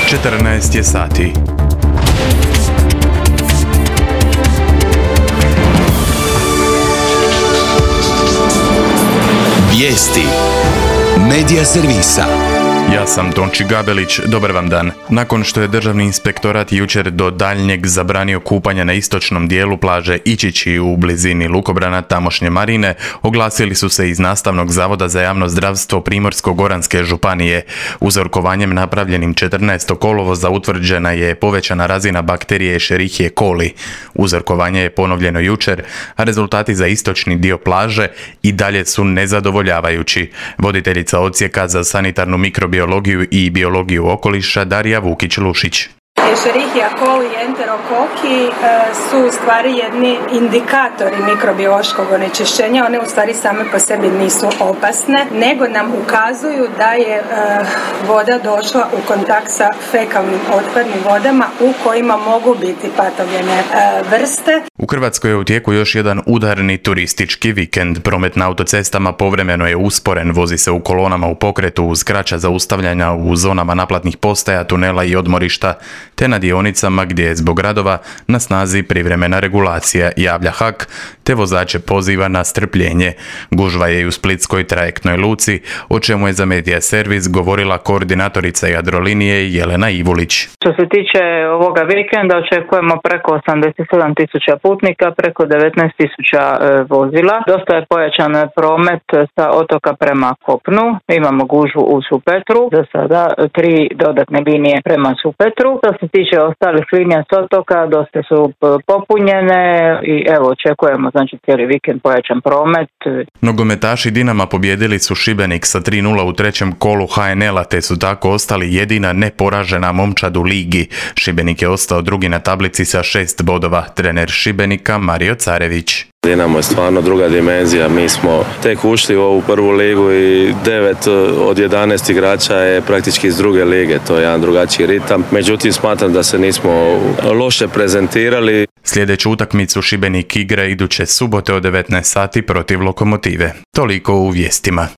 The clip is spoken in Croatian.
14 je sati. Vijesti Medija servisa. Ja sam Tonči Gabelić, dobar vam dan. Nakon što je Državni inspektorat jučer do daljnjeg zabranio kupanje na istočnom dijelu plaže Ičići u blizini lukobrana tamošnje marine, oglasili su se iz Nastavnog zavoda za javno zdravstvo Primorsko-goranske županije. Uzorkovanjem napravljenim 14. kolovoza utvrđena je povećana razina bakterije Escherichia coli. Uzorkovanje je ponovljeno jučer, a rezultati za istočni dio plaže i dalje su nezadovoljavajući. Voditeljica odsjeka za sanitarnu mikrobiologiju i biologiju okoliša Darija Vukić-Lušić. Escherichia coli i enterokoki su u stvari jedni indikatori mikrobiološkog onečišćenja. One u stvari same po sebi nisu opasne, nego nam ukazuju da je voda došla u kontakt sa fekalnim otpadnim vodama u kojima mogu biti patogene vrste. U Hrvatskoj je u tijeku još jedan udarni turistički vikend. Promet na autocestama povremeno je usporen, vozi se u kolonama u pokretu uz kraća zaustavljanja u zonama naplatnih postaja, tunela i odmorišta, te na dionicama gdje je zbog radova na snazi privremena regulacija, javlja HAK, te vozače poziva na strpljenje. Gužva je i u splitskoj trajektnoj luci, o čemu je za Medija servis govorila koordinatorica Jadrolinije Jelena Ivulić. Što se tiče ovoga vikenda očekujemo preko 87.000 putnika, preko 19.000 vozila. Dosta je pojačan promet sa otoka prema kopnu. Imamo gužvu u Supetru, za sada 3 dodatne linije prema Supetru. Što se tiče ostalih linija s otoka, dosta su popunjene i evo očekujemo cijeli vikend pojačan promet. Nogometaši Dinama pobijedili su Šibenik sa 3:0 u trećem kolu HNL-a, te su tako ostali jedina neporažena momčad u ligi. Šibenik je ostao drugi na tablici sa 6 bodova. Trener Šibenika Mario Carević. Dinamo je stvarno druga dimenzija, mi smo tek ušli u ovu prvu ligu i 9 od 11 igrača je praktički iz druge lige, to je jedan drugačiji ritam, međutim smatram da se nismo loše prezentirali. Sljedeću utakmicu Šibenik igra iduće subote od 19 sati protiv Lokomotive. Toliko u vijestima.